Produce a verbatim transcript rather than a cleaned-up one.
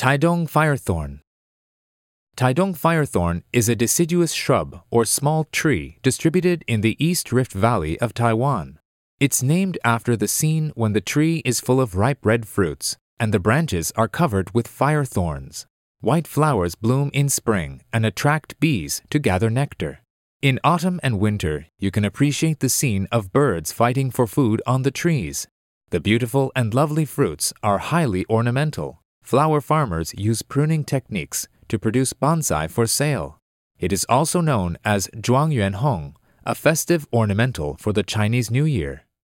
Taidong firethorn. Taidong firethorn is a deciduous shrub or small tree distributed in the East Rift Valley of Taiwan. It's named after the scene when the tree is full of ripe red fruits and the branches are covered with fire thorns. White flowers bloom in spring and attract bees to gather nectar. In autumn and winter, you can appreciate the scene of birds fighting for food on the trees. The beautiful and lovely fruits are highly ornamental. Flower farmers use pruning techniques to produce bonsai for sale. It is also known as Zhuangyuanhong, a festive ornamental for the Chinese New Year.